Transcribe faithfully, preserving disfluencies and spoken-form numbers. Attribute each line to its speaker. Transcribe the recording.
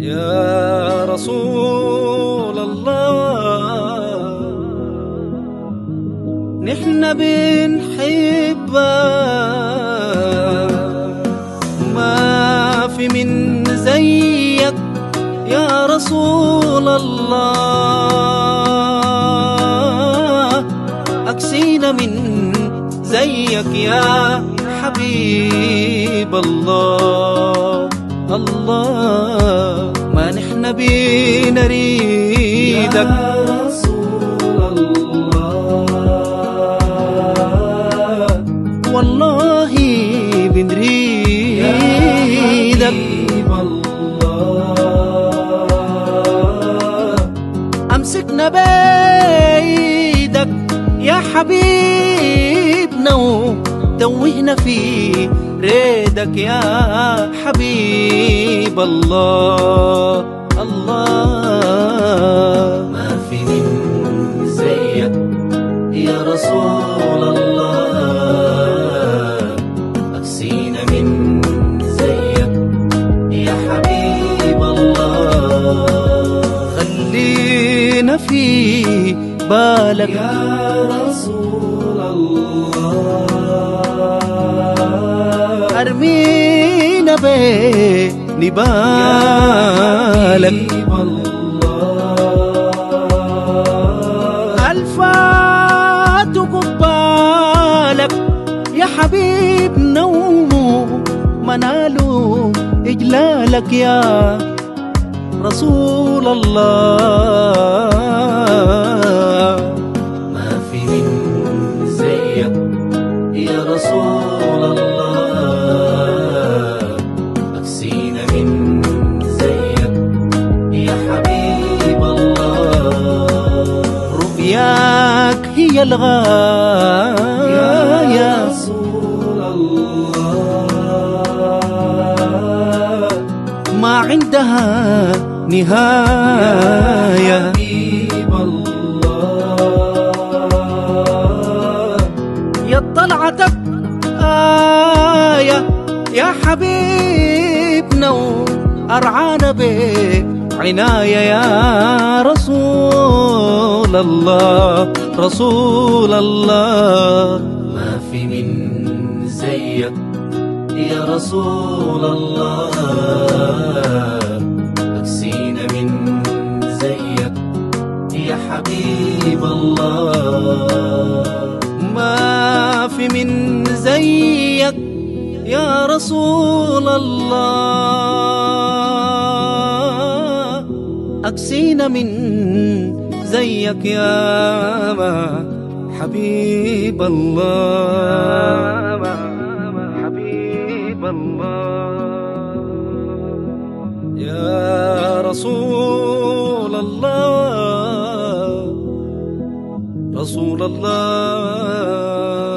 Speaker 1: يا رسول الله، نحن بنحبك، ما في من زيك يا رسول الله، أكسينا من زيك يا حبيب الله. الله ما نحن بنريدك
Speaker 2: يا رسول الله،
Speaker 1: والله بنريدك. أمسكنا بيدك يا حبيبنا وتوهنا في ريدك يا حبيب الله. الله
Speaker 2: ما في من زيك يا رسول الله، أكسينا من زيك يا حبيب الله.
Speaker 1: خلينا في بالك
Speaker 2: يا رسول الله،
Speaker 1: أرمينا بنبالك. ألفات قبالك يا حبيبنا ومنالو إجلالك يا رسول الله.
Speaker 2: ما في من زيك يا رسول الله، أكسينا من زيك يا حبيب الله.
Speaker 1: رؤياك هي الغاية
Speaker 2: يا رسول الله،
Speaker 1: ما عندها نهاية.
Speaker 2: يا حبيب الله،
Speaker 1: يا طلعتك آية يا حبيبنا وأرعانا بعناية يا رسول الله. رسول الله
Speaker 2: ما في من زيك يا رسول الله، أكسينا من زيك يا حبيب الله.
Speaker 1: ما في من زيك يا رسول الله، أكسينا من زيك يا حبيب الله. حبيب الله يا رسول الله، رسول الله.